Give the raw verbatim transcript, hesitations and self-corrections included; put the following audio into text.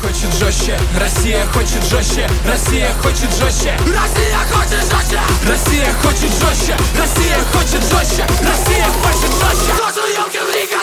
хочет жестче, Россия хочет жестче, Россия хочет жестче, Россия хочет жестче, Россия хочет жестче, Россия хочет жестче, Россия хочет жестче.